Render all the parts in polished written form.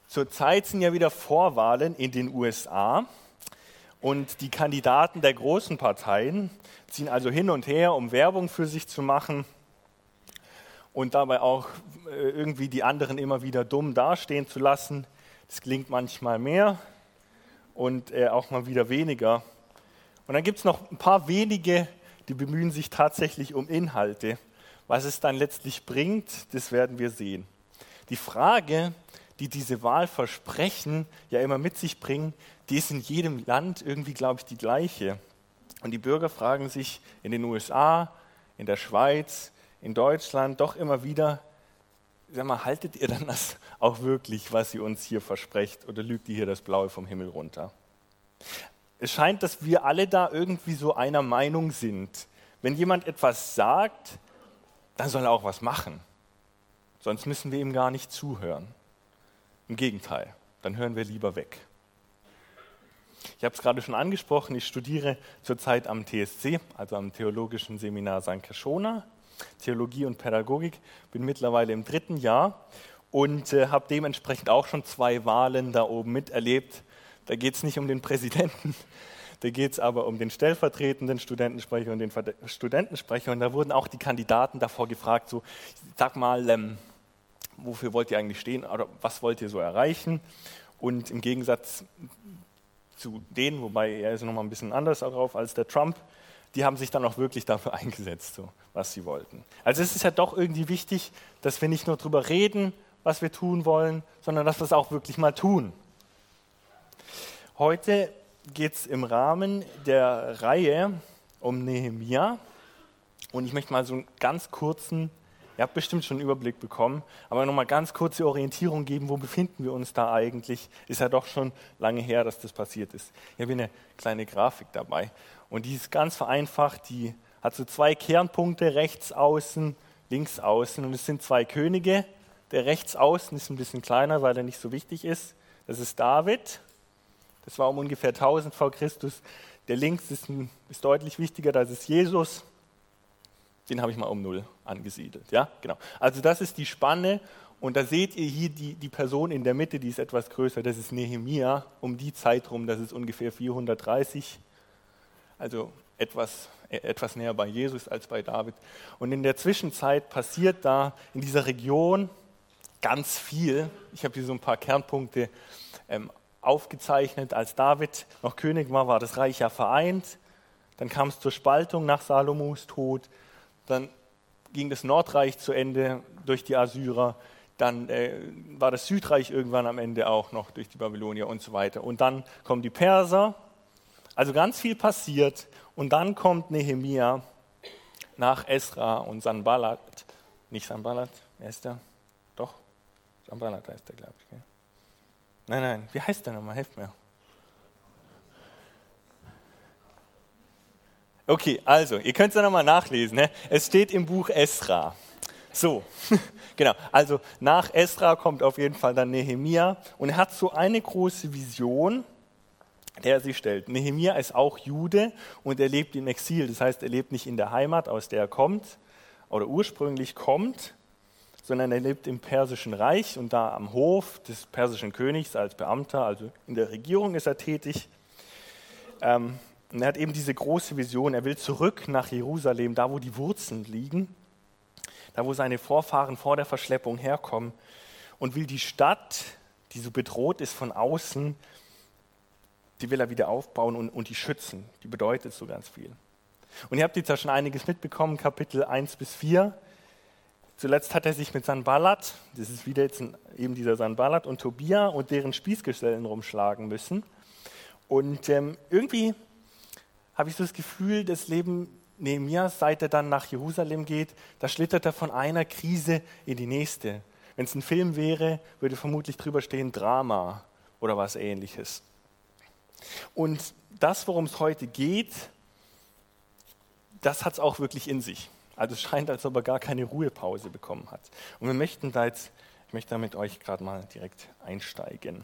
Zurzeit sind ja wieder Vorwahlen in den USA und die Kandidaten der großen Parteien ziehen also hin und her, um Werbung für sich zu machen und dabei auch irgendwie die anderen immer wieder dumm dastehen zu lassen. Das klingt manchmal mehr und auch mal wieder weniger. Und dann gibt es noch ein paar wenige, die bemühen sich tatsächlich um Inhalte. Was es dann letztlich bringt, das werden wir sehen. Die Frage, die diese Wahlversprechen ja immer mit sich bringen, die ist in jedem Land irgendwie, glaube ich, die gleiche. Und die Bürger fragen sich in den USA, in der Schweiz, in Deutschland doch immer wieder, sag mal, haltet ihr dann das auch wirklich, was ihr uns hier versprecht, oder lügt ihr hier das Blaue vom Himmel runter? Es scheint, dass wir alle da irgendwie so einer Meinung sind. Wenn jemand etwas sagt, dann soll er auch was machen. Sonst müssen wir ihm gar nicht zuhören. Im Gegenteil, dann hören wir lieber weg. Ich habe es gerade schon angesprochen, ich studiere zurzeit am TSC, also am Theologischen Seminar St. Kashona, Theologie und Pädagogik, bin mittlerweile im 3. Jahr und habe dementsprechend auch schon 2 Wahlen da oben miterlebt. Da geht es nicht um den Präsidenten, da geht es aber um den stellvertretenden Studentensprecher und den Studentensprecher. Und da wurden auch die Kandidaten davor gefragt, so, sag mal, wofür wollt ihr eigentlich stehen oder was wollt ihr so erreichen? Und im Gegensatz zu denen, wobei er ist nochmal ein bisschen anders darauf als der Trump, die haben sich dann auch wirklich dafür eingesetzt, so, was sie wollten. Also es ist ja doch irgendwie wichtig, dass wir nicht nur darüber reden, was wir tun wollen, sondern dass wir es auch wirklich mal tun. Heute geht es im Rahmen der Reihe um Nehemia und ich möchte mal so einen ganz kurzen, ihr habt bestimmt schon einen Überblick bekommen, aber nochmal ganz kurze Orientierung geben, wo befinden wir uns da eigentlich? Ist ja doch schon lange her, dass das passiert ist. Ich habe hier eine kleine Grafik dabei und die ist ganz vereinfacht, die hat so 2 Kernpunkte, rechts außen, links außen und es sind 2 Könige. Der rechts außen ist ein bisschen kleiner, weil er nicht so wichtig ist. Das ist David. Das war um ungefähr 1000 vor Christus. Der links ist deutlich wichtiger, das ist Jesus. Den habe ich mal um 0 angesiedelt. Ja, genau. Also das ist die Spanne und da seht ihr hier die Person in der Mitte, die ist etwas größer, das ist Nehemia, um die Zeit rum, das ist ungefähr 430, also etwas näher bei Jesus als bei David. Und in der Zwischenzeit passiert da in dieser Region ganz viel. Ich habe hier so ein paar Kernpunkte aufgezeichnet. Als David noch König war, war das Reich ja vereint. Dann kam es zur Spaltung nach Salomos Tod. Dann ging das Nordreich zu Ende durch die Assyrer. Dann war das Südreich irgendwann am Ende auch noch durch die Babylonier und so weiter. Und dann kommen die Perser. Also ganz viel passiert. Und dann kommt Nehemia nach Esra und Sanballat. Nicht Sanballat, wer ist der? Doch, Sanballat heißt der, glaube ich. Gell? Nein, wie heißt der nochmal? Helft mir. Okay, also, ihr könnt es ja nochmal nachlesen. Ne? Es steht im Buch Esra. So, genau. Also nach Esra kommt auf jeden Fall dann Nehemia und er hat so eine große Vision, der er sich stellt. Nehemia ist auch Jude und er lebt im Exil. Das heißt, er lebt nicht in der Heimat, aus der er kommt oder ursprünglich kommt, sondern er lebt im Persischen Reich und da am Hof des persischen Königs als Beamter, also in der Regierung ist er tätig. Und er hat eben diese große Vision, er will zurück nach Jerusalem, da wo die Wurzeln liegen, da wo seine Vorfahren vor der Verschleppung herkommen und will die Stadt, die so bedroht ist von außen, die will er wieder aufbauen und die schützen. Die bedeutet so ganz viel. Und ihr habt jetzt ja schon einiges mitbekommen, Kapitel 1-4. Zuletzt hat er sich mit Sanballat, das ist wieder jetzt eben dieser Sanballat und Tobia und deren Spießgesellen rumschlagen müssen. Und irgendwie habe ich so das Gefühl, das Leben Nehemias, seit er dann nach Jerusalem geht, da schlittert er von einer Krise in die nächste. Wenn es ein Film wäre, würde vermutlich drüber stehen Drama oder was Ähnliches. Und das, worum es heute geht, das hat es auch wirklich in sich. Also es scheint, als ob er gar keine Ruhepause bekommen hat. Und ich möchte da mit euch gerade mal direkt einsteigen.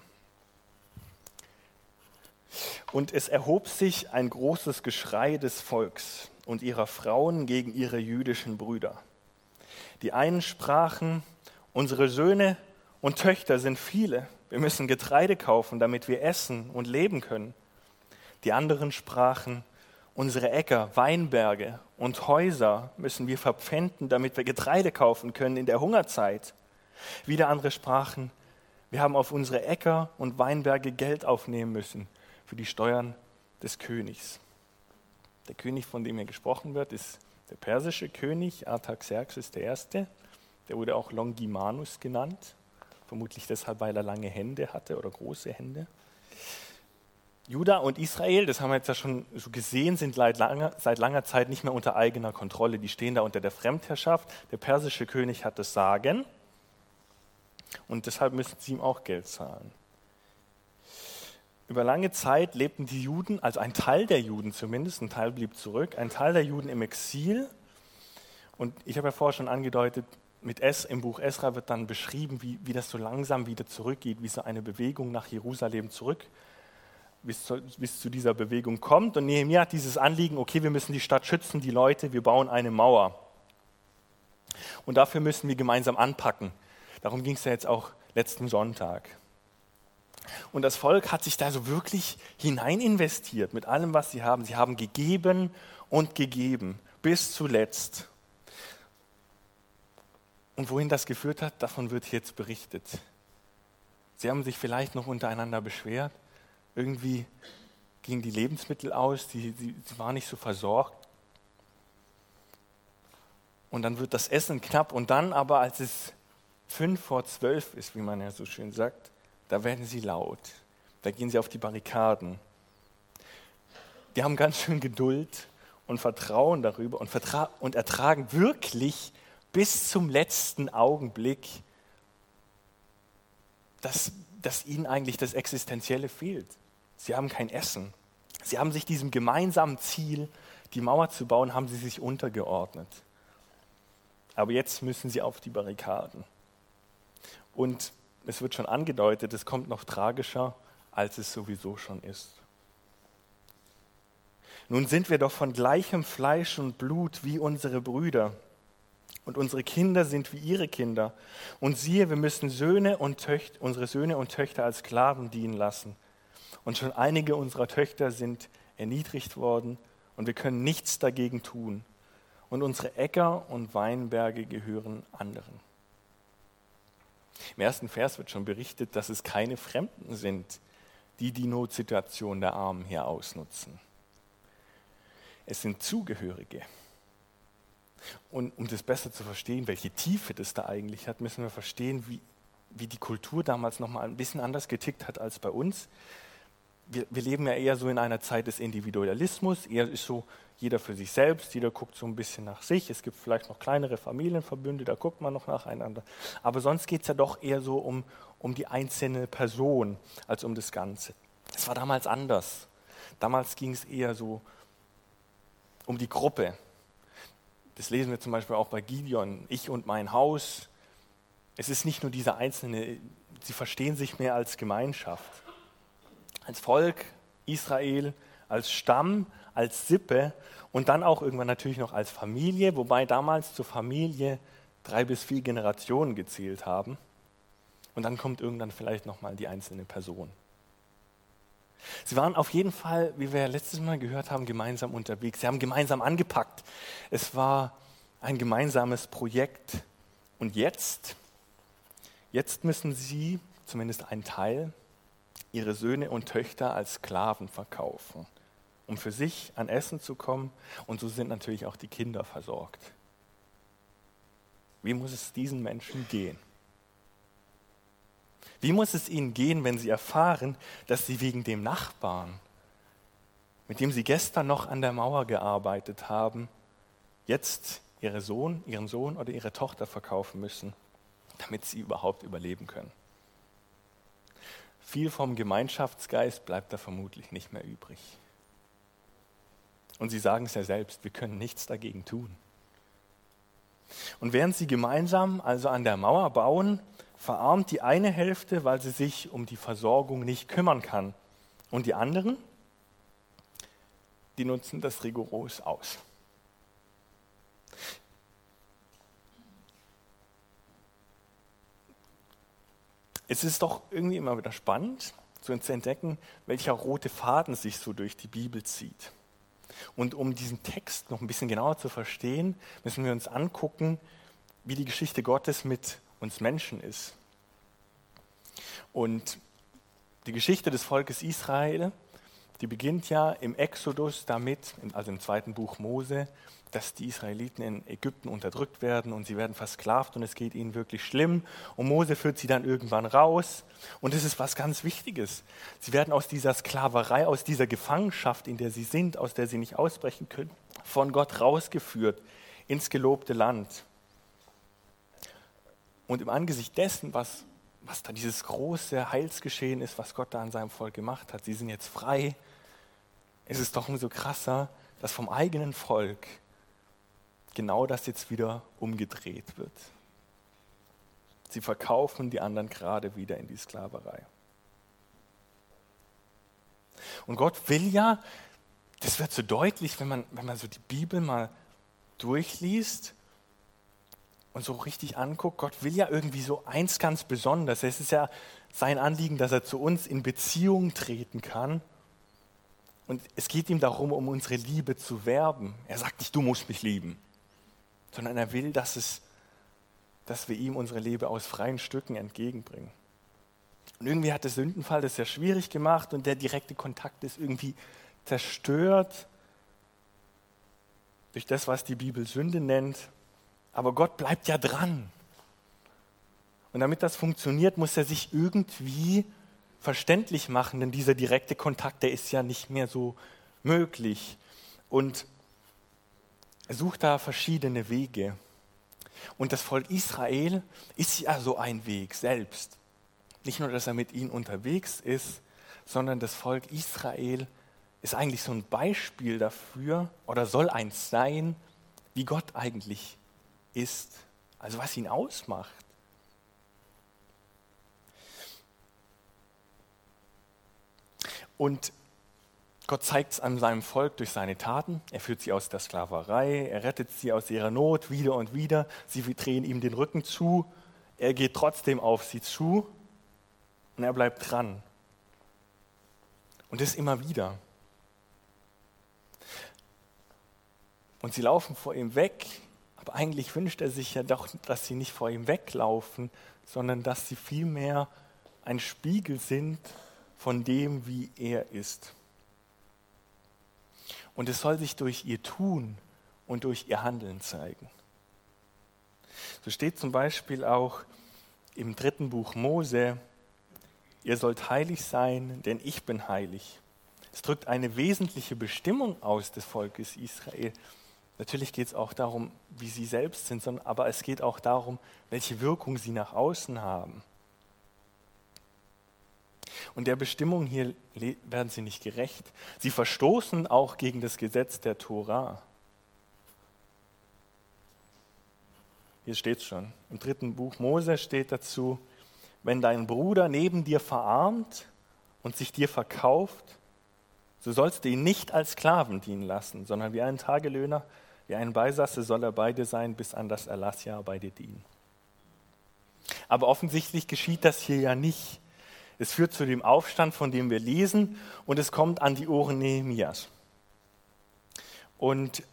Und es erhob sich ein großes Geschrei des Volks und ihrer Frauen gegen ihre jüdischen Brüder. Die einen sprachen, unsere Söhne und Töchter sind viele. Wir müssen Getreide kaufen, damit wir essen und leben können. Die anderen sprachen, unsere Äcker, Weinberge und Häuser müssen wir verpfänden, damit wir Getreide kaufen können in der Hungerzeit. Wieder andere sprachen, wir haben auf unsere Äcker und Weinberge Geld aufnehmen müssen für die Steuern des Königs. Der König, von dem hier gesprochen wird, ist der persische König Artaxerxes I. Der wurde auch Longimanus genannt, vermutlich deshalb, weil er lange Hände hatte oder große Hände. Juda und Israel, das haben wir jetzt ja schon so gesehen, sind seit langer Zeit nicht mehr unter eigener Kontrolle. Die stehen da unter der Fremdherrschaft. Der persische König hat das Sagen und deshalb müssen sie ihm auch Geld zahlen. Über lange Zeit lebten die Juden, also ein Teil der Juden zumindest, ein Teil blieb zurück, ein Teil der Juden im Exil. Und ich habe ja vorher schon angedeutet, im Buch Esra wird dann beschrieben, wie das so langsam wieder zurückgeht, wie so eine Bewegung nach Jerusalem zurück, bis zu dieser Bewegung kommt. Und Nehemia hat dieses Anliegen, okay, wir müssen die Stadt schützen, die Leute, wir bauen eine Mauer. Und dafür müssen wir gemeinsam anpacken. Darum ging es ja jetzt auch letzten Sonntag. Und das Volk hat sich da so wirklich hinein investiert mit allem, was sie haben. Sie haben gegeben und gegeben, bis zuletzt. Und wohin das geführt hat, davon wird jetzt berichtet. Sie haben sich vielleicht noch untereinander beschwert. Irgendwie gingen die Lebensmittel aus, sie waren nicht so versorgt. Und dann wird das Essen knapp. Und dann aber, als es 11:55 ist, wie man ja so schön sagt, da werden sie laut. Da gehen sie auf die Barrikaden. Die haben ganz schön Geduld und Vertrauen darüber und ertragen wirklich bis zum letzten Augenblick, dass ihnen eigentlich das Existenzielle fehlt. Sie haben kein Essen. Sie haben sich diesem gemeinsamen Ziel, die Mauer zu bauen, haben sie sich untergeordnet. Aber jetzt müssen sie auf die Barrikaden. Und es wird schon angedeutet, es kommt noch tragischer, als es sowieso schon ist. Nun sind wir doch von gleichem Fleisch und Blut wie unsere Brüder. Und unsere Kinder sind wie ihre Kinder. Und siehe, wir müssen unsere Söhne und Töchter als Sklaven dienen lassen. Und schon einige unserer Töchter sind erniedrigt worden und wir können nichts dagegen tun. Und unsere Äcker und Weinberge gehören anderen. Im ersten Vers wird schon berichtet, dass es keine Fremden sind, die die Notsituation der Armen hier ausnutzen. Es sind Zugehörige. Und um das besser zu verstehen, welche Tiefe das da eigentlich hat, müssen wir verstehen, wie die Kultur damals noch mal ein bisschen anders getickt hat als bei uns. Wir leben ja eher so in einer Zeit des Individualismus, eher ist so jeder für sich selbst, jeder guckt so ein bisschen nach sich. Es gibt vielleicht noch kleinere Familienverbünde, da guckt man noch nacheinander. Aber sonst geht es ja doch eher so um die einzelne Person als um das Ganze. Es war damals anders. Damals ging es eher so um die Gruppe. Das lesen wir zum Beispiel auch bei Gideon, ich und mein Haus. Es ist nicht nur dieser Einzelne, sie verstehen sich mehr als Gemeinschaft. Als Volk Israel, als Stamm, als Sippe und dann auch irgendwann natürlich noch als Familie, wobei damals zur Familie 3 bis 4 Generationen gezählt haben. Und dann kommt irgendwann vielleicht nochmal die einzelne Person. Sie waren auf jeden Fall, wie wir ja letztes Mal gehört haben, gemeinsam unterwegs. Sie haben gemeinsam angepackt. Es war ein gemeinsames Projekt. Und jetzt müssen sie, zumindest ein Teil, ihre Söhne und Töchter als Sklaven verkaufen, um für sich an Essen zu kommen. Und so sind natürlich auch die Kinder versorgt. Wie muss es diesen Menschen gehen? Wie muss es ihnen gehen, wenn sie erfahren, dass sie wegen dem Nachbarn, mit dem sie gestern noch an der Mauer gearbeitet haben, jetzt ihren Sohn oder ihre Tochter verkaufen müssen, damit sie überhaupt überleben können? Viel vom Gemeinschaftsgeist bleibt da vermutlich nicht mehr übrig. Und sie sagen es ja selbst, wir können nichts dagegen tun. Und während sie gemeinsam also an der Mauer bauen, verarmt die eine Hälfte, weil sie sich um die Versorgung nicht kümmern kann. Und die anderen, die nutzen das rigoros aus. Es ist doch irgendwie immer wieder spannend, zu entdecken, welcher rote Faden sich so durch die Bibel zieht. Und um diesen Text noch ein bisschen genauer zu verstehen, müssen wir uns angucken, wie die Geschichte Gottes mit uns Menschen ist. Und die Geschichte des Volkes Israel, die beginnt ja im Exodus damit, also im 2. Buch Mose, dass die Israeliten in Ägypten unterdrückt werden und sie werden versklavt und es geht ihnen wirklich schlimm. Und Mose führt sie dann irgendwann raus. Und das ist was ganz Wichtiges. Sie werden aus dieser Sklaverei, aus dieser Gefangenschaft, in der sie sind, aus der sie nicht ausbrechen können, von Gott rausgeführt ins gelobte Land. Und im Angesicht dessen, was da dieses große Heilsgeschehen ist, was Gott da an seinem Volk gemacht hat, sie sind jetzt frei, ist es doch umso krasser, dass vom eigenen Volk genau das jetzt wieder umgedreht wird. Sie verkaufen die anderen gerade wieder in die Sklaverei. Und Gott will ja, das wird so deutlich, wenn man so die Bibel mal durchliest und so richtig anguckt, Gott will ja irgendwie so eins ganz Besonderes. Es ist ja sein Anliegen, dass er zu uns in Beziehung treten kann. Und es geht ihm darum, um unsere Liebe zu werben. Er sagt nicht, du musst mich lieben, sondern er will, dass wir ihm unsere Liebe aus freien Stücken entgegenbringen. Und irgendwie hat der Sündenfall das sehr schwierig gemacht und der direkte Kontakt ist irgendwie zerstört durch das, was die Bibel Sünde nennt. Aber Gott bleibt ja dran. Und damit das funktioniert, muss er sich irgendwie verständlich machen, denn dieser direkte Kontakt, der ist ja nicht mehr so möglich. Und er sucht da verschiedene Wege. Und das Volk Israel ist ja so ein Weg selbst. Nicht nur, dass er mit ihnen unterwegs ist, sondern das Volk Israel ist eigentlich so ein Beispiel dafür oder soll eins sein, wie Gott eigentlich ist, also was ihn ausmacht. Und Gott zeigt es an seinem Volk durch seine Taten. Er führt sie aus der Sklaverei, er rettet sie aus ihrer Not wieder und wieder. Sie drehen ihm den Rücken zu, er geht trotzdem auf sie zu und er bleibt dran. Und das immer wieder. Und sie laufen vor ihm weg, aber eigentlich wünscht er sich ja doch, dass sie nicht vor ihm weglaufen, sondern dass sie vielmehr ein Spiegel sind von dem, wie er ist. Und es soll sich durch ihr Tun und durch ihr Handeln zeigen. So steht zum Beispiel auch im 3. Buch Mose, ihr sollt heilig sein, denn ich bin heilig. Es drückt eine wesentliche Bestimmung aus des Volkes Israel. Natürlich geht es auch darum, wie sie selbst sind, aber es geht auch darum, welche Wirkung sie nach außen haben. Und der Bestimmung hier werden sie nicht gerecht. Sie verstoßen auch gegen das Gesetz der Tora. Hier steht es schon. Im 3. Buch Mose steht dazu, wenn dein Bruder neben dir verarmt und sich dir verkauft, so sollst du ihn nicht als Sklaven dienen lassen, sondern wie einen Tagelöhner, wie einen Beisasse soll er bei dir sein, bis an das Erlassjahr bei dir dienen. Aber offensichtlich geschieht das hier ja nicht. Es führt zu dem Aufstand, von dem wir lesen, und es kommt an die Ohren Nehemias. Und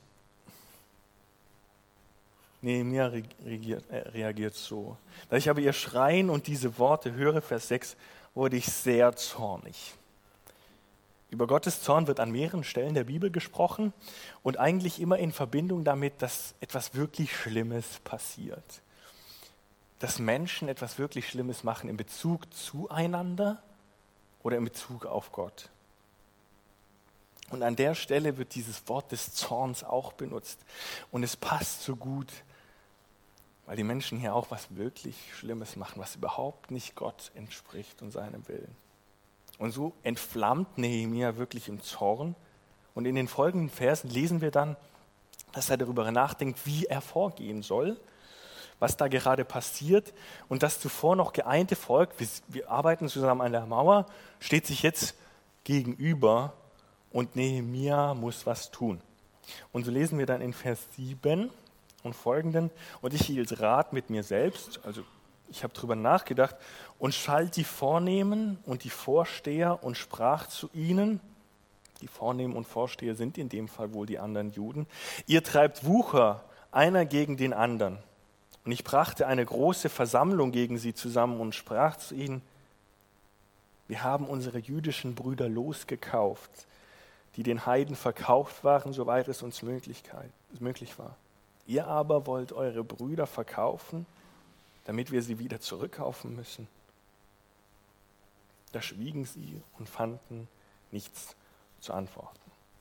Nehemia reagiert so. Da ich aber ihr Schreien und diese Worte höre, Vers 6, wurde ich sehr zornig. Über Gottes Zorn wird an mehreren Stellen der Bibel gesprochen und eigentlich immer in Verbindung damit, dass etwas wirklich Schlimmes passiert. Dass Menschen etwas wirklich Schlimmes machen in Bezug zueinander oder in Bezug auf Gott. Und an der Stelle wird dieses Wort des Zorns auch benutzt. Und es passt so gut, weil die Menschen hier auch was wirklich Schlimmes machen, was überhaupt nicht Gott entspricht und seinem Willen. Und so entflammt Nehemia wirklich im Zorn. Und in den folgenden Versen lesen wir dann, dass er darüber nachdenkt, wie er vorgehen soll, was da gerade passiert. Und das zuvor noch geeinte Volk, wir arbeiten zusammen an der Mauer, steht sich jetzt gegenüber und Nehemia muss was tun. Und so lesen wir dann in Vers 7 und folgenden, und ich hielt Rat mit mir selbst, also ich habe drüber nachgedacht, und schalt die Vornehmen und die Vorsteher und sprach zu ihnen, die Vornehmen und Vorsteher sind in dem Fall wohl die anderen Juden, ihr treibt Wucher, einer gegen den anderen. Und ich brachte eine große Versammlung gegen sie zusammen und sprach zu ihnen, wir haben unsere jüdischen Brüder losgekauft, die den Heiden verkauft waren, soweit es uns möglich war. Ihr aber wollt eure Brüder verkaufen, damit wir sie wieder zurückkaufen müssen. Da schwiegen sie und fanden nichts zu antworten.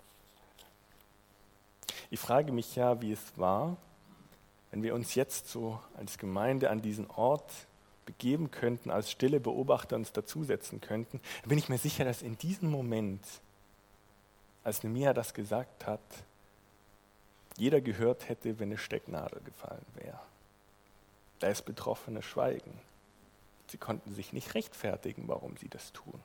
Ich frage mich ja, wie es war, wenn wir uns jetzt so als Gemeinde an diesen Ort begeben könnten, als stille Beobachter uns dazusetzen könnten, dann bin ich mir sicher, dass in diesem Moment, als Nehemia das gesagt hat, jeder gehört hätte, wenn eine Stecknadel gefallen wäre. Da ist betroffenes Schweigen. Sie konnten sich nicht rechtfertigen, warum sie das tun.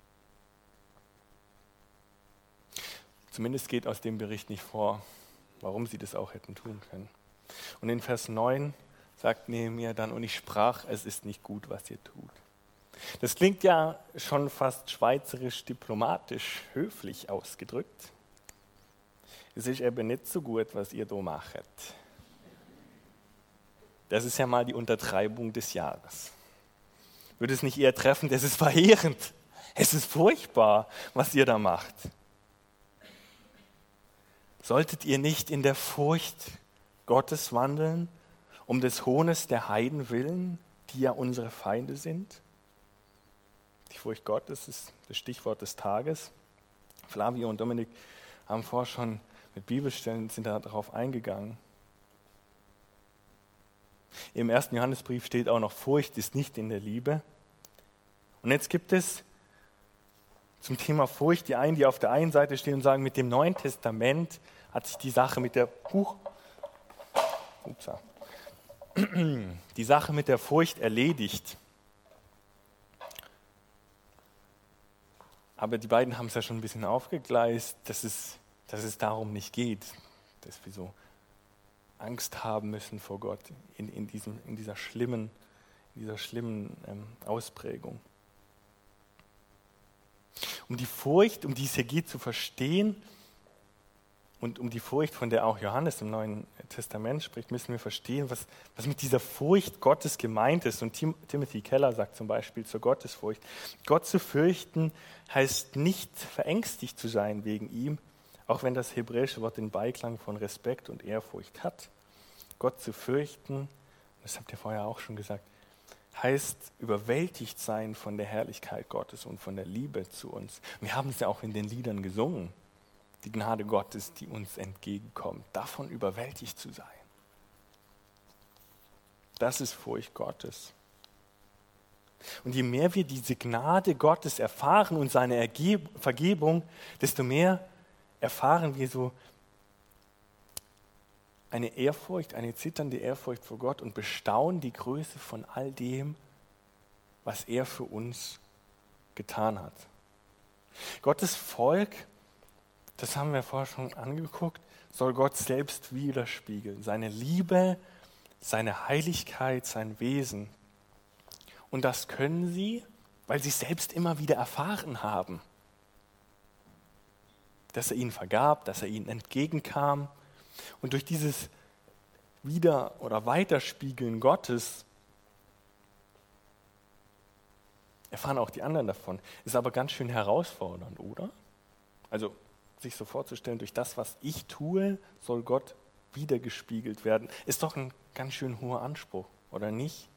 Zumindest geht aus dem Bericht nicht vor, warum sie das auch hätten tun können. Und in Vers 9 sagt Nehemia dann, und ich sprach, es ist nicht gut, was ihr tut. Das klingt ja schon fast schweizerisch diplomatisch höflich ausgedrückt. Es ist eben nicht so gut, was ihr da macht. Das ist ja mal die Untertreibung des Jahres. Würde es nicht eher treffen, das ist verheerend. Es ist furchtbar, was ihr da macht. Solltet ihr nicht in der Furcht Gottes wandeln, um des Hohnes der Heiden willen, die ja unsere Feinde sind? Die Furcht Gottes ist das Stichwort des Tages. Flavio und Dominik haben vorher schon mit Bibelstellen sind darauf eingegangen. Im 1. Johannesbrief steht auch noch, Furcht ist nicht in der Liebe. Und jetzt gibt es zum Thema Furcht die einen, die auf der einen Seite stehen und sagen, mit dem Neuen Testament hat sich die Sache mit der Furcht erledigt. Aber die beiden haben es ja schon ein bisschen aufgegleist, dass es darum nicht geht, dass wir so Angst haben müssen vor Gott in dieser schlimmen Ausprägung. Um die Furcht, um die es hier geht, zu verstehen und um die Furcht, von der auch Johannes im Neuen Testament spricht, müssen wir verstehen, was mit dieser Furcht Gottes gemeint ist. Und Timothy Keller sagt zum Beispiel zur Gottesfurcht, Gott zu fürchten heißt nicht verängstigt zu sein wegen ihm, auch wenn das hebräische Wort den Beiklang von Respekt und Ehrfurcht hat. Gott zu fürchten, das habt ihr vorher auch schon gesagt, heißt überwältigt sein von der Herrlichkeit Gottes und von der Liebe zu uns. Wir haben es ja auch in den Liedern gesungen, die Gnade Gottes, die uns entgegenkommt, davon überwältigt zu sein. Das ist Furcht Gottes. Und je mehr wir diese Gnade Gottes erfahren und seine Vergebung, desto mehr erfahren wir so eine Ehrfurcht, eine zitternde Ehrfurcht vor Gott und bestaunen die Größe von all dem, was er für uns getan hat. Gottes Volk, das haben wir vorher schon angeguckt, soll Gott selbst widerspiegeln. Seine Liebe, seine Heiligkeit, sein Wesen. Und das können sie, weil sie es selbst immer wieder erfahren haben. Dass er ihnen vergab, dass er ihnen entgegenkam. Und durch dieses Wieder- oder Weiterspiegeln Gottes erfahren auch die anderen davon. Ist aber ganz schön herausfordernd, oder? Also sich so vorzustellen, durch das, was ich tue, soll Gott wiedergespiegelt werden. Ist doch ein ganz schön hoher Anspruch, oder nicht?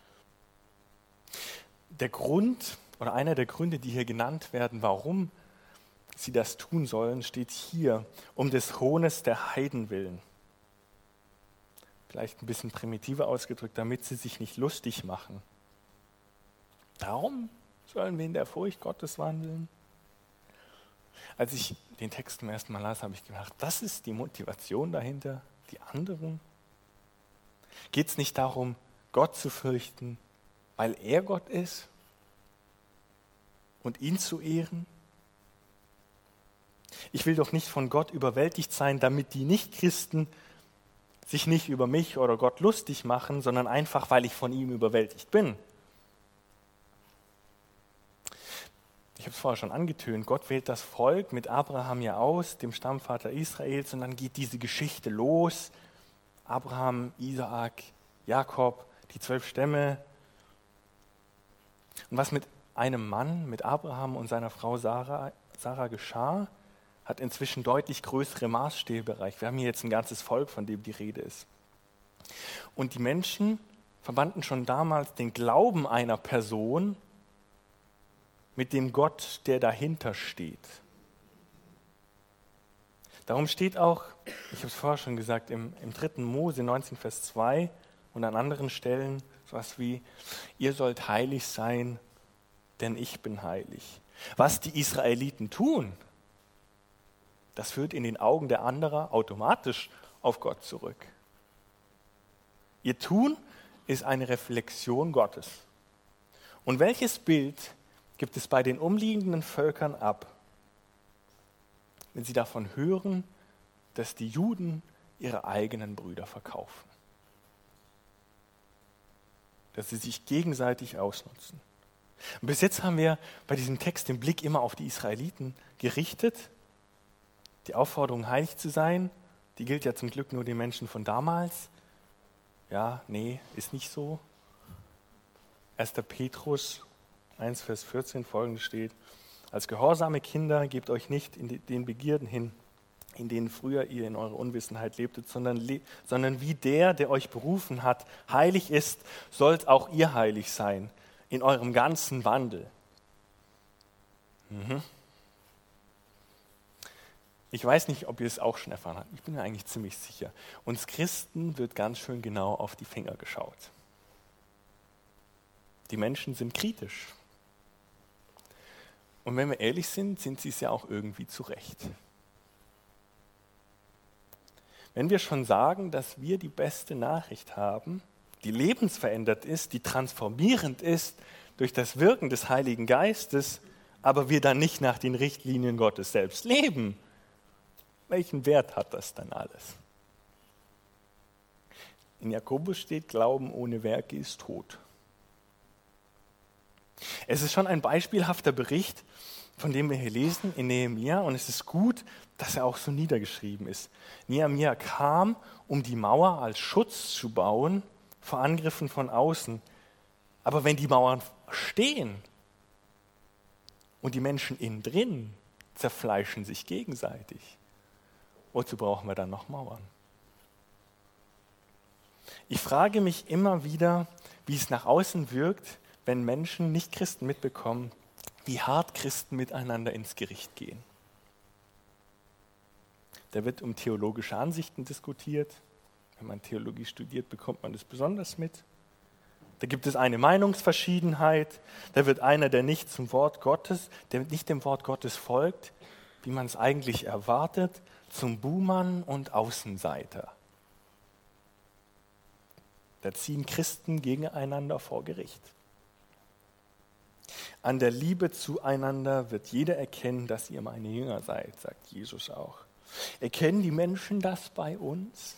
Der Grund oder einer der Gründe, die hier genannt werden, warum sie das tun sollen, steht hier, um des Hohnes der Heiden willen. Vielleicht ein bisschen primitiver ausgedrückt, damit sie sich nicht lustig machen. Darum sollen wir in der Furcht Gottes wandeln. Als ich den Text zum ersten Mal las, habe ich gedacht, das ist die Motivation dahinter, die anderen. Geht es nicht darum, Gott zu fürchten, weil er Gott ist und ihn zu ehren? Ich will doch nicht von Gott überwältigt sein, damit die Nichtchristen sich nicht über mich oder Gott lustig machen, sondern einfach, weil ich von ihm überwältigt bin. Ich habe es vorher schon angetönt, Gott wählt das Volk mit Abraham ja aus, dem Stammvater Israels, und dann geht diese Geschichte los. Abraham, Isaak, Jakob, die 12 Stämme. Und was mit einem Mann, mit Abraham und seiner Frau Sarah geschah, hat inzwischen deutlich größere Maßstäbe erreicht. Wir haben hier jetzt ein ganzes Volk, von dem die Rede ist. Und die Menschen verbanden schon damals den Glauben einer Person mit dem Gott, der dahinter steht. Darum steht auch, ich habe es vorher schon gesagt, im 3. Mose 19, Vers 2 und an anderen Stellen sowas wie, ihr sollt heilig sein, denn ich bin heilig. Was die Israeliten tun, das führt in den Augen der anderen automatisch auf Gott zurück. Ihr Tun ist eine Reflexion Gottes. Und welches Bild gibt es bei den umliegenden Völkern ab, wenn sie davon hören, dass die Juden ihre eigenen Brüder verkaufen? Dass sie sich gegenseitig ausnutzen. Und bis jetzt haben wir bei diesem Text den Blick immer auf die Israeliten gerichtet. Die Aufforderung, heilig zu sein, die gilt ja zum Glück nur den Menschen von damals. Ja, nee, ist nicht so. 1. Petrus 1, Vers 14 folgendes steht: Als gehorsame Kinder gebt euch nicht in den Begierden hin, in denen früher ihr in eurer Unwissenheit lebtet, sondern wie der euch berufen hat, heilig ist, sollt auch ihr heilig sein, in eurem ganzen Wandel. Ich weiß nicht, ob ihr es auch schon erfahren habt. Ich bin mir eigentlich ziemlich sicher. Uns Christen wird ganz schön genau auf die Finger geschaut. Die Menschen sind kritisch. Und wenn wir ehrlich sind sie es ja auch irgendwie zu Recht. Wenn wir schon sagen, dass wir die beste Nachricht haben, die lebensverändert ist, die transformierend ist durch das Wirken des Heiligen Geistes, aber wir dann nicht nach den Richtlinien Gottes selbst leben, welchen Wert hat das dann alles? In Jakobus steht, Glauben ohne Werke ist tot. Es ist schon ein beispielhafter Bericht, von dem wir hier lesen in Nehemia, und es ist gut, dass er auch so niedergeschrieben ist. Nehemia kam, um die Mauer als Schutz zu bauen vor Angriffen von außen. Aber wenn die Mauern stehen und die Menschen innen drin zerfleischen sich gegenseitig, wozu brauchen wir dann noch Mauern? Ich frage mich immer wieder, wie es nach außen wirkt, wenn Menschen, nicht Christen, mitbekommen, wie hart Christen miteinander ins Gericht gehen. Da wird um theologische Ansichten diskutiert. Wenn man Theologie studiert, bekommt man das besonders mit. Da gibt es eine Meinungsverschiedenheit. Da wird einer, der nicht dem Wort Gottes folgt, wie man es eigentlich erwartet, zum Buhmann und Außenseiter. Da ziehen Christen gegeneinander vor Gericht. An der Liebe zueinander wird jeder erkennen, dass ihr meine Jünger seid, sagt Jesus auch. Erkennen die Menschen das bei uns?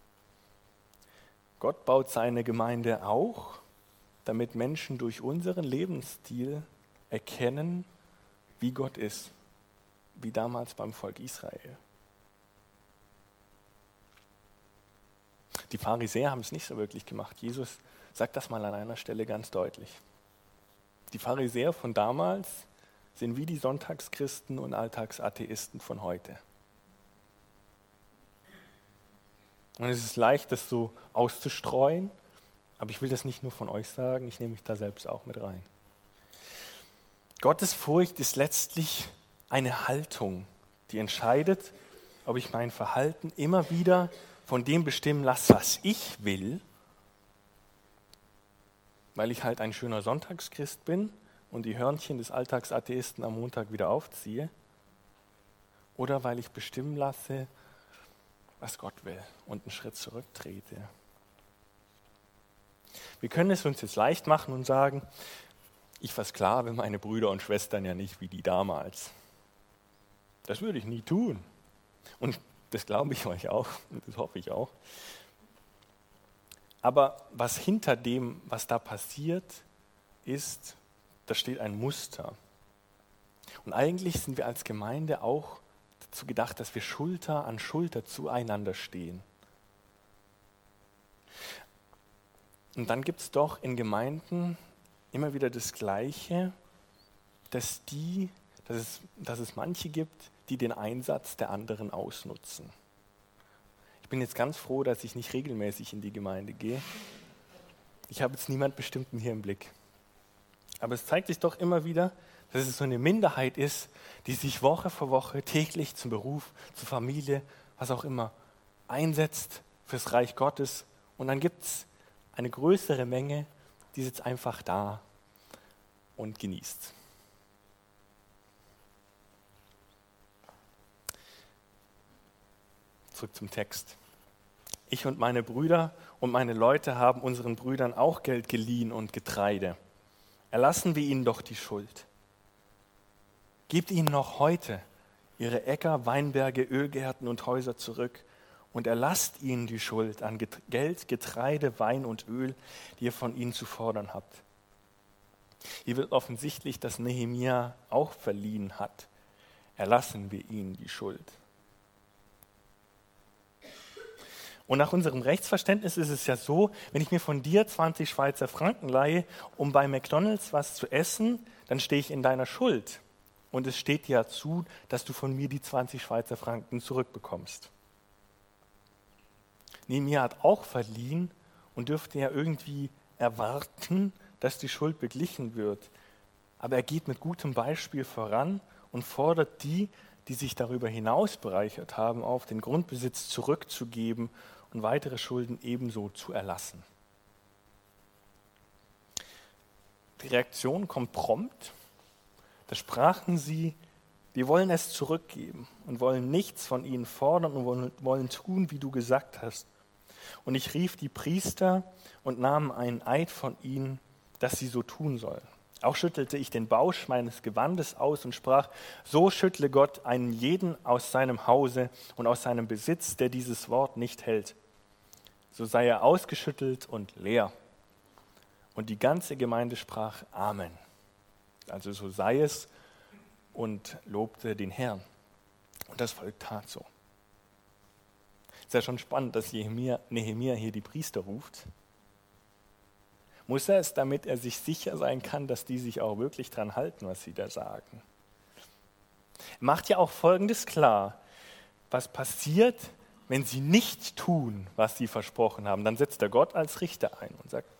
Gott baut seine Gemeinde auch, damit Menschen durch unseren Lebensstil erkennen, wie Gott ist, wie damals beim Volk Israel. Die Pharisäer haben es nicht so wirklich gemacht. Jesus sagt das mal an einer Stelle ganz deutlich. Die Pharisäer von damals sind wie die Sonntagschristen und Alltagsatheisten von heute. Und es ist leicht, das so auszustreuen, aber ich will das nicht nur von euch sagen, ich nehme mich da selbst auch mit rein. Gottesfurcht ist letztlich eine Haltung, die entscheidet, ob ich mein Verhalten immer wieder von dem bestimmen lasse, was ich will, weil ich halt ein schöner Sonntagschrist bin und die Hörnchen des Alltagsatheisten am Montag wieder aufziehe, oder weil ich bestimmen lasse, was Gott will und einen Schritt zurücktrete. Wir können es uns jetzt leicht machen und sagen, ich versklave meine Brüder und Schwestern ja nicht wie die damals. Das würde ich nie tun. Und das glaube ich euch auch und das hoffe ich auch. Aber was hinter dem, was da passiert, ist, da steht ein Muster. Und eigentlich sind wir als Gemeinde auch dazu gedacht, dass wir Schulter an Schulter zueinander stehen. Und dann gibt es doch in Gemeinden immer wieder das Gleiche, dass es manche gibt, die den Einsatz der anderen ausnutzen. Ich bin jetzt ganz froh, dass ich nicht regelmäßig in die Gemeinde gehe. Ich habe jetzt niemand Bestimmten hier im Blick. Aber es zeigt sich doch immer wieder, dass es so eine Minderheit ist, die sich Woche für Woche täglich zum Beruf, zur Familie, was auch immer, einsetzt fürs Reich Gottes. Und dann gibt es eine größere Menge, die sitzt einfach da und genießt. Zurück zum Text. Ich und meine Brüder und meine Leute haben unseren Brüdern auch Geld geliehen und Getreide. Erlassen wir ihnen doch die Schuld. Gebt ihnen noch heute ihre Äcker, Weinberge, Ölgärten und Häuser zurück und erlasst ihnen die Schuld an Geld, Getreide, Wein und Öl, die ihr von ihnen zu fordern habt. Hier wird offensichtlich, dass Nehemia auch verliehen hat. Erlassen wir ihnen die Schuld. Und nach unserem Rechtsverständnis ist es ja so, wenn ich mir von dir 20 Schweizer Franken leihe, um bei McDonald's was zu essen, dann stehe ich in deiner Schuld. Und es steht dir zu, dass du von mir die 20 Schweizer Franken zurückbekommst. Nehemia hat auch verliehen und dürfte ja irgendwie erwarten, dass die Schuld beglichen wird. Aber er geht mit gutem Beispiel voran und fordert die sich darüber hinaus bereichert haben, auf, den Grundbesitz zurückzugeben und weitere Schulden ebenso zu erlassen. Die Reaktion kommt prompt. Da sprachen sie, wir wollen es zurückgeben und wollen nichts von ihnen fordern und wollen tun, wie du gesagt hast. Und ich rief die Priester und nahm einen Eid von ihnen, dass sie so tun sollen. Auch schüttelte ich den Bausch meines Gewandes aus und sprach, so schüttle Gott einen jeden aus seinem Hause und aus seinem Besitz, der dieses Wort nicht hält. So sei er ausgeschüttelt und leer. Und die ganze Gemeinde sprach Amen. Also so sei es und lobte den Herrn. Und das Volk tat so. Ist ja schon spannend, dass Nehemia hier die Priester ruft. Muss er es, damit er sich sicher sein kann, dass die sich auch wirklich dran halten, was sie da sagen. Macht ja auch Folgendes klar. Was passiert, wenn sie nicht tun, was sie versprochen haben? Dann setzt der Gott als Richter ein und sagt,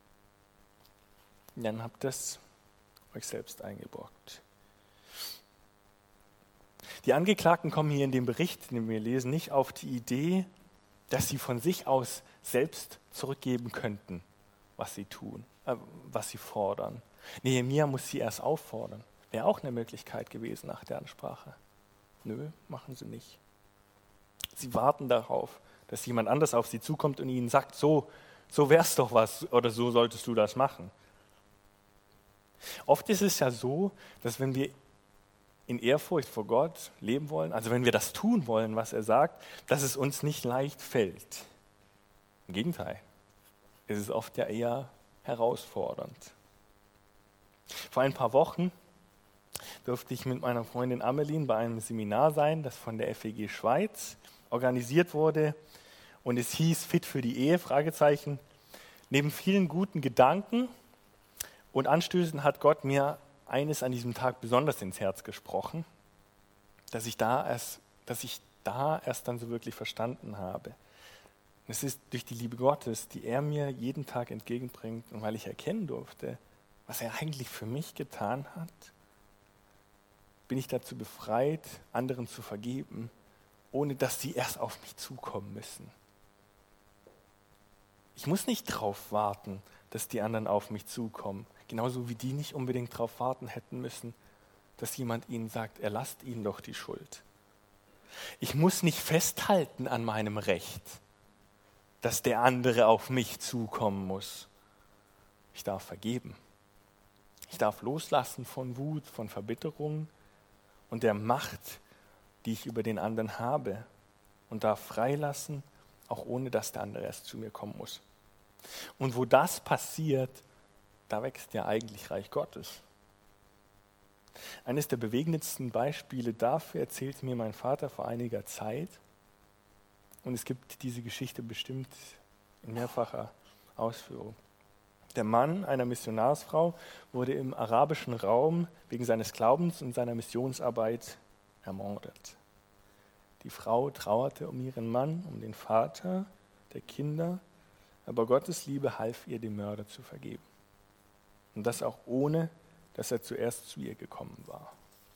dann habt ihr es euch selbst eingebrockt. Die Angeklagten kommen hier in dem Bericht, den wir lesen, nicht auf die Idee, dass sie von sich aus selbst zurückgeben könnten, was sie tun, was sie fordern. Nehemia muss sie erst auffordern. Wäre auch eine Möglichkeit gewesen nach der Ansprache. Nö, machen sie nicht. Sie warten darauf, dass jemand anders auf sie zukommt und ihnen sagt, so wär's doch was oder so solltest du das machen. Oft ist es ja so, dass wenn wir in Ehrfurcht vor Gott leben wollen, also wenn wir das tun wollen, was er sagt, dass es uns nicht leicht fällt. Im Gegenteil, es ist oft ja eher herausfordernd. Vor ein paar Wochen durfte ich mit meiner Freundin Amelien bei einem Seminar sein, das von der FEG Schweiz organisiert wurde und es hieß Fit für die Ehe, Fragezeichen. Neben vielen guten Gedanken und Anstößen hat Gott mir eines an diesem Tag besonders ins Herz gesprochen, dass ich da erst dann so wirklich verstanden habe. Es ist durch die Liebe Gottes, die er mir jeden Tag entgegenbringt und weil ich erkennen durfte, was er eigentlich für mich getan hat, bin ich dazu befreit, anderen zu vergeben, ohne dass sie erst auf mich zukommen müssen. Ich muss nicht drauf warten, dass die anderen auf mich zukommen, genauso wie die nicht unbedingt darauf warten hätten müssen, dass jemand ihnen sagt, erlasst ihnen doch die Schuld. Ich muss nicht festhalten an meinem Recht, dass der andere auf mich zukommen muss. Ich darf vergeben. Ich darf loslassen von Wut, von Verbitterung und der Macht, die ich über den anderen habe und darf freilassen, auch ohne dass der andere erst zu mir kommen muss. Und wo das passiert, da wächst ja eigentlich Reich Gottes. Eines der bewegendsten Beispiele dafür erzählte mir mein Vater vor einiger Zeit. Und es gibt diese Geschichte bestimmt in mehrfacher Ausführung. Der Mann einer Missionarsfrau wurde im arabischen Raum wegen seines Glaubens und seiner Missionsarbeit ermordet. Die Frau trauerte um ihren Mann, um den Vater der Kinder, aber Gottes Liebe half ihr, den Mörder zu vergeben. Und das auch ohne, dass er zuerst zu ihr gekommen war.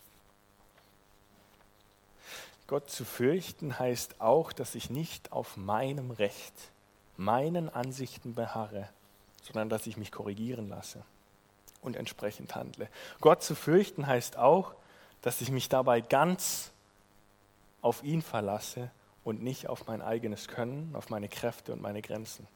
Gott zu fürchten heißt auch, dass ich nicht auf meinem Recht, meinen Ansichten beharre, sondern dass ich mich korrigieren lasse und entsprechend handle. Gott zu fürchten heißt auch, dass ich mich dabei ganz auf ihn verlasse und nicht auf mein eigenes Können, auf meine Kräfte und meine Grenzen.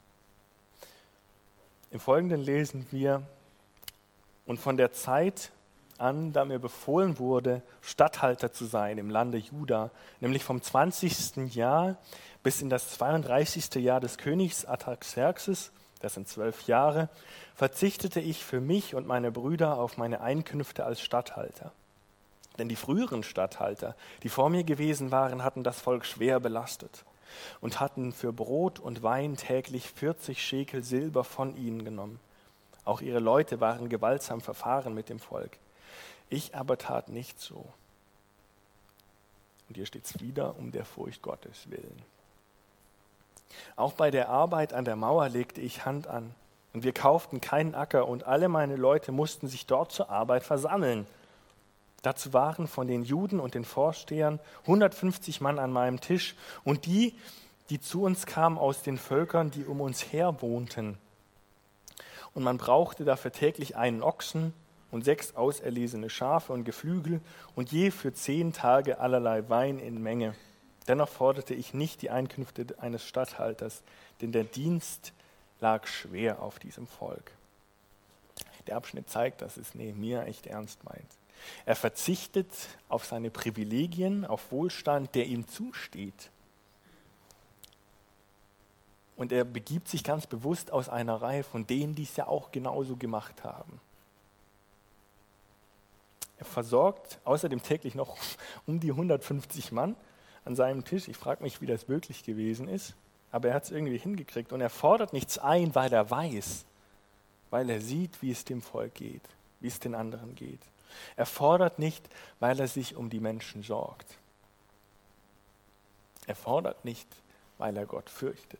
Im Folgenden lesen wir: Und von der Zeit an, da mir befohlen wurde, Statthalter zu sein im Lande Juda, nämlich vom 20. Jahr bis in das 32. Jahr des Königs Artaxerxes, das sind 12 Jahre, verzichtete ich für mich und meine Brüder auf meine Einkünfte als Statthalter. Denn die früheren Statthalter, die vor mir gewesen waren, hatten das Volk schwer belastet und hatten für Brot und Wein täglich 40 Schekel Silber von ihnen genommen. Auch ihre Leute waren gewaltsam verfahren mit dem Volk. Ich aber tat nicht so. Und hier steht es wieder: um der Furcht Gottes willen. Auch bei der Arbeit an der Mauer legte ich Hand an. Und wir kauften keinen Acker und alle meine Leute mussten sich dort zur Arbeit versammeln. Dazu waren von den Juden und den Vorstehern 150 Mann an meinem Tisch und die zu uns kamen aus den Völkern, die um uns her wohnten. Und man brauchte dafür täglich einen Ochsen und 6 auserlesene Schafe und Geflügel und je für 10 Tage allerlei Wein in Menge. Dennoch forderte ich nicht die Einkünfte eines Statthalters, denn der Dienst lag schwer auf diesem Volk. Der Abschnitt zeigt, dass es Nehemia echt ernst meint. Er verzichtet auf seine Privilegien, auf Wohlstand, der ihm zusteht. Und er begibt sich ganz bewusst aus einer Reihe von denen, die es ja auch genauso gemacht haben. Er versorgt außerdem täglich noch um die 150 Mann an seinem Tisch. Ich frage mich, wie das wirklich gewesen ist, aber er hat es irgendwie hingekriegt. Und er fordert nichts ein, weil er weiß, weil er sieht, wie es dem Volk geht, wie es den anderen geht. Er fordert nicht, weil er sich um die Menschen sorgt. Er fordert nicht, weil er Gott fürchtet.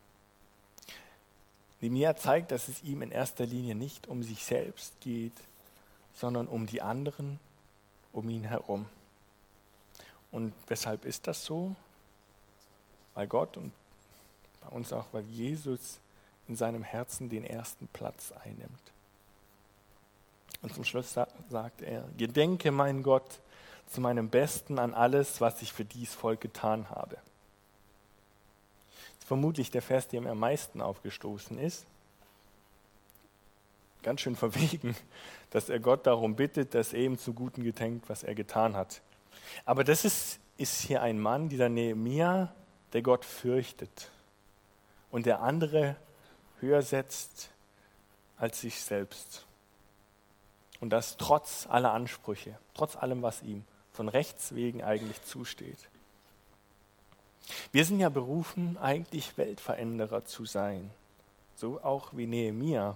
Nehemia zeigt, dass es ihm in erster Linie nicht um sich selbst geht, sondern um die anderen um ihn herum. Und weshalb ist das so? Weil Gott und bei uns auch, weil Jesus in seinem Herzen den ersten Platz einnimmt. Und zum Schluss sagt er: Gedenke, mein Gott, zu meinem Besten an alles, was ich für dies Volk getan habe. Das ist vermutlich der Vers, der ihm am meisten aufgestoßen ist. Ganz schön verwegen, dass er Gott darum bittet, dass er ihm zu Guten gedenkt, was er getan hat. Aber das ist hier ein Mann, dieser Nehemia, der Gott fürchtet und der andere höher setzt als sich selbst. Und das trotz aller Ansprüche, trotz allem, was ihm von Rechts wegen eigentlich zusteht. Wir sind ja berufen, eigentlich Weltveränderer zu sein, so auch wie Nehemia.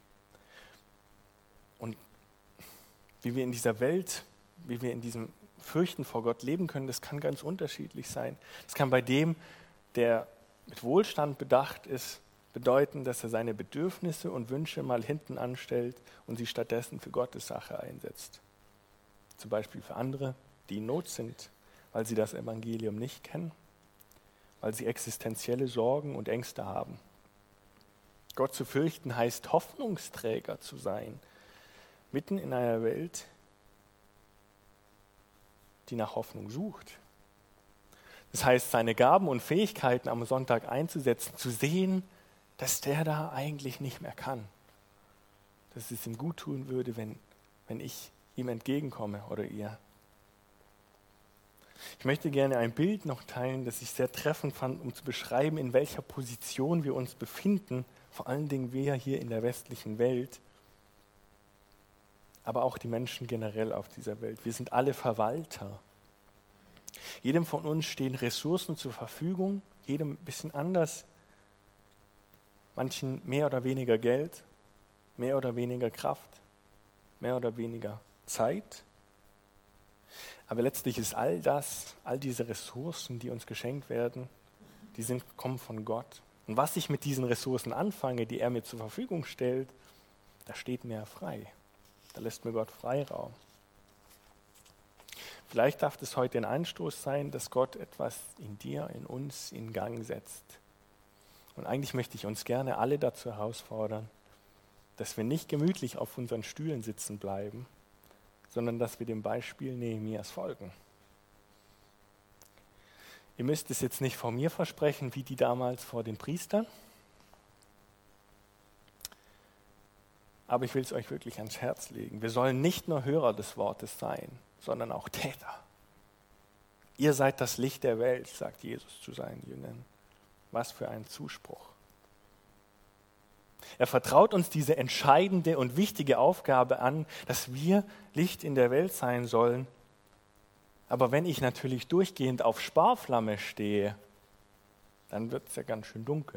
Und wie wir in dieser Welt, wie wir in diesem Fürchten vor Gott leben können, das kann ganz unterschiedlich sein. Das kann bei dem, der mit Wohlstand bedacht ist, bedeuten, dass er seine Bedürfnisse und Wünsche mal hinten anstellt und sie stattdessen für Gottes Sache einsetzt. Zum Beispiel für andere, die in Not sind, weil sie das Evangelium nicht kennen, weil sie existenzielle Sorgen und Ängste haben. Gott zu fürchten heißt, Hoffnungsträger zu sein, mitten in einer Welt, die nach Hoffnung sucht. Das heißt, seine Gaben und Fähigkeiten am Sonntag einzusetzen, zu sehen, dass der da eigentlich nicht mehr kann. Dass es ihm gut tun würde, wenn ich ihm entgegenkomme oder ihr. Ich möchte gerne ein Bild noch teilen, das ich sehr treffend fand, um zu beschreiben, in welcher Position wir uns befinden Vor allen Dingen wir hier in der westlichen Welt, aber auch die Menschen generell auf dieser Welt. Wir sind alle Verwalter. Jedem von uns stehen Ressourcen zur Verfügung, jedem ein bisschen anders. Manchen mehr oder weniger Geld, mehr oder weniger Kraft, mehr oder weniger Zeit. Aber letztlich ist all diese Ressourcen, die uns geschenkt werden, kommen von Gott. Und was ich mit diesen Ressourcen anfange, die er mir zur Verfügung stellt, da steht mir frei. Da lässt mir Gott Freiraum. Vielleicht darf es heute ein Anstoß sein, dass Gott etwas in dir, in uns in Gang setzt. Und eigentlich möchte ich uns gerne alle dazu herausfordern, dass wir nicht gemütlich auf unseren Stühlen sitzen bleiben, sondern dass wir dem Beispiel Nehemias folgen. Ihr müsst es jetzt nicht vor mir versprechen, wie die damals vor den Priestern. Aber ich will es euch wirklich ans Herz legen. Wir sollen nicht nur Hörer des Wortes sein, sondern auch Täter. Ihr seid das Licht der Welt, sagt Jesus zu seinen Jüngern. Was für ein Zuspruch. Er vertraut uns diese entscheidende und wichtige Aufgabe an, dass wir Licht in der Welt sein sollen. Aber wenn ich natürlich durchgehend auf Sparflamme stehe, dann wird es ja ganz schön dunkel.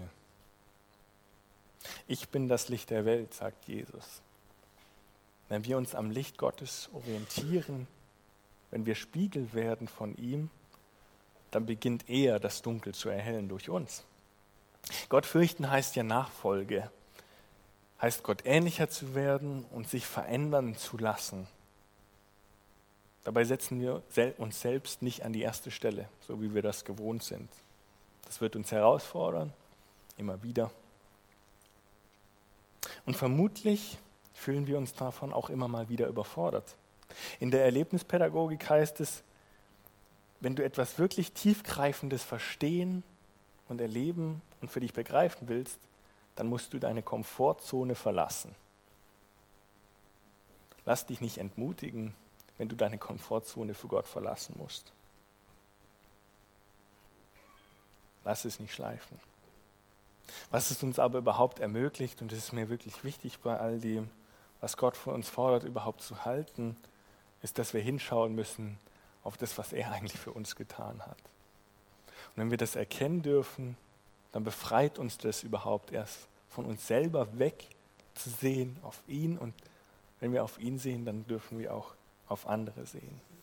Ich bin das Licht der Welt, sagt Jesus. Wenn wir uns am Licht Gottes orientieren, wenn wir Spiegel werden von ihm, dann beginnt er das Dunkel zu erhellen durch uns. Gott fürchten heißt ja Nachfolge, heißt Gott ähnlicher zu werden und sich verändern zu lassen. Dabei setzen wir uns selbst nicht an die erste Stelle, so wie wir das gewohnt sind. Das wird uns herausfordern, immer wieder. Und vermutlich fühlen wir uns davon auch immer mal wieder überfordert. In der Erlebnispädagogik heißt es, wenn du etwas wirklich Tiefgreifendes verstehen und erleben und für dich begreifen willst, dann musst du deine Komfortzone verlassen. Lass dich nicht entmutigen, wenn du deine Komfortzone für Gott verlassen musst. Lass es nicht schleifen. Was es uns aber überhaupt ermöglicht, und das ist mir wirklich wichtig bei all dem, was Gott von uns fordert, überhaupt zu halten, ist, dass wir hinschauen müssen auf das, was er eigentlich für uns getan hat. Und wenn wir das erkennen dürfen, dann befreit uns das überhaupt erst von uns selber weg zu sehen auf ihn. Und wenn wir auf ihn sehen, dann dürfen wir auch auf andere sehen.